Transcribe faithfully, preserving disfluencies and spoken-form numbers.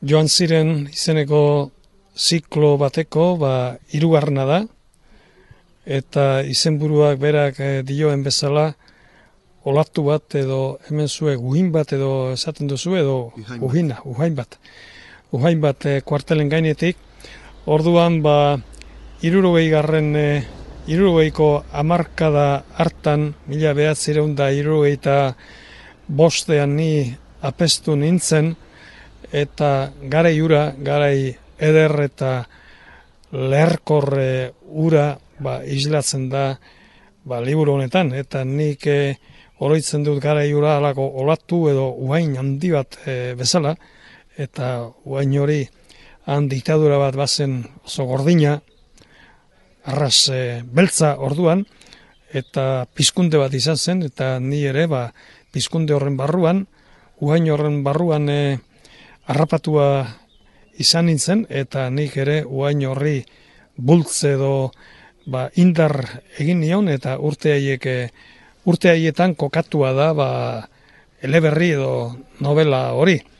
joan ziren izeneko ziklo bateko, ba, hirugarrena da, eta izenburuak berak e, dioen bezala, olatu bat edo hemen zue guhin bat edo esaten duzu edo uhina, uhain bat. Uhain bat e, kuartelen gainetik. Orduan, ba, hirurogei garren, e, hirurogeiko hamarkada hartan, mila behatzireun da hirurogeita bostean ni apestu nintzen, eta garai ura, garai eder eta leherkorre ura, ba, islatzen da, ba, liburu honetan, eta nik e, oroitzen dut garai ura alako olatu edo uhain handi bat e, bezala, eta uhain hori han diktadura bat bazen oso gordina, arras e, beltza orduan, eta pizkunde bat izan zen, eta ni ere, ba, pizkunde horren barruan, uhain horren barruan e, harrapatua izan nintzen, eta nik ere uhain horri bultze edo ba, indar egin nion, eta urte haiek, urte haietan kokatua da ba, eleberri edo novela hori.